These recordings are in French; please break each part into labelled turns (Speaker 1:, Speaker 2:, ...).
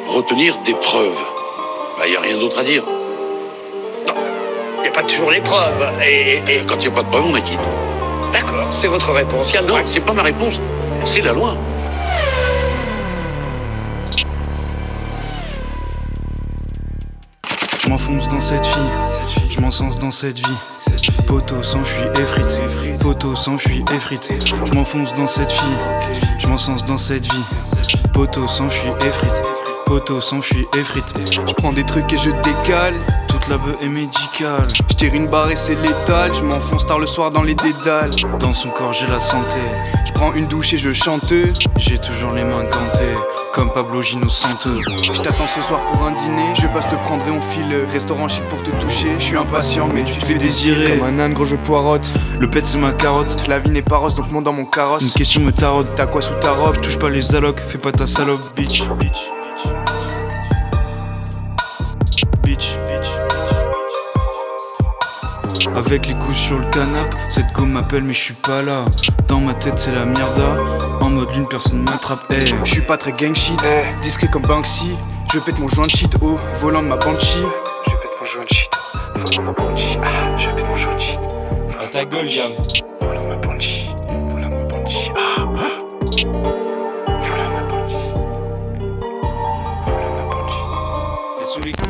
Speaker 1: retenir des preuves. Bah, y a rien d'autre à dire.
Speaker 2: Non, il n'y a pas toujours les preuves. Et
Speaker 1: Quand il n'y a pas de preuves, on acquitte.
Speaker 2: d'accord, c'est votre réponse.
Speaker 1: Non, c'est pas ma réponse, c'est la loi.
Speaker 3: Je m'enfonce dans cette fille, je m'encense dans cette vie. Poteau s'enfuit effrite, poteau s'enfuit effrite. Je m'enfonce dans cette fille, je m'encense dans cette vie. Poteau s'enfuit effrite, poteau s'enfuit effrite.
Speaker 4: Je prends des trucs et je décale.
Speaker 3: Toute la beuh est médicale.
Speaker 4: Je tire une barre et c'est létal. Je m'enfonce tard le soir dans les dédales.
Speaker 3: Dans son corps j'ai la santé.
Speaker 4: Je prends une douche et je chante.
Speaker 3: J'ai toujours les mains gantées, comme Pablo Gino Santo.
Speaker 4: Je t'attends ce soir pour un dîner. Je passe te prendre et on file. Restaurant chic pour te toucher. Je suis impatient mais tu te fais désirer. Comme un âne gros je poirote.
Speaker 3: Le pet c'est ma carotte.
Speaker 4: La vie n'est pas rose donc monte dans mon carrosse.
Speaker 3: Une question me taraude.
Speaker 4: T'as quoi sous ta robe?
Speaker 3: Touche pas les allocs, fais pas ta salope, bitch. Avec les coups sur le canapé, cette go m'appelle mais je suis pas là. Dans ma tête c'est la mierda, en mode l'une personne m'attrape. Hey.
Speaker 4: Je suis pas très gang shit, discret comme Banksy. Je pète mon joint de shit au volant de ma banshee. Je pète mon joint de shit, volant de ma banshee. Je pète mon joint de shit.
Speaker 5: À ta gueule, Yann.
Speaker 4: Volant de ma banshee, volant de ma banshee. Volant de ma banshee. Volant de ma banshee.
Speaker 3: Et sous les coups.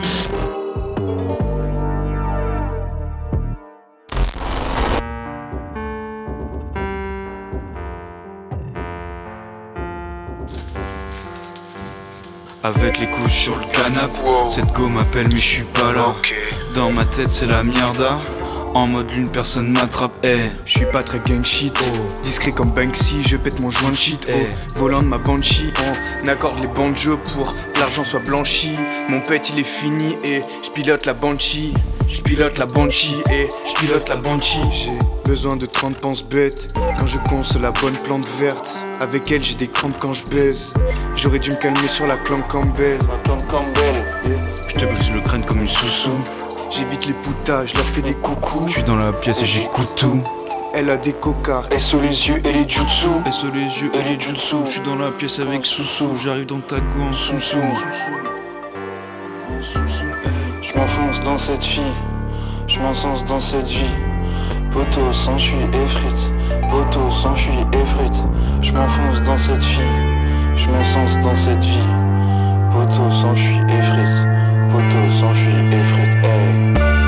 Speaker 3: Avec les couches sur le canapé, cette go m'appelle mais je suis pas là. Dans ma tête c'est la mierda, en mode l'une personne m'attrape. Hey.
Speaker 4: Je suis pas très gang shit, discret comme Banksy. Je pète mon joint de shit, volant de ma banshee. On accorde les banjos pour que l'argent soit blanchi. Mon pet il est fini et je pilote la banshee. Je pilote la banshee et je pilote la banshee. J'ai besoin de 30 penses bêtes quand je conce la bonne plante verte. Avec elle j'ai des crampes quand je baise. J'aurais dû me calmer sur la clan Campbell.
Speaker 3: Je te brise le crâne comme une sous-sous.
Speaker 4: J'évite les poutages, je leur fais des coucous.
Speaker 3: Je suis dans la pièce et j'écoute tout.
Speaker 4: Elle a des cocards, elle sur les yeux et les jutsu.
Speaker 3: Et sur les yeux et les jutsu. Je suis dans la pièce avec Soussou. J'arrive dans ta go en sous-sous.
Speaker 6: Je m'enfonce dans cette fille, je m'encense dans cette vie. Poteau s'enfuit effrite, poteau s'enfuit effrite. Je m'enfonce dans cette fille, je m'encense dans cette vie. Poteau s'enfuit effrite, poteau s'enfuit effrite. Hey.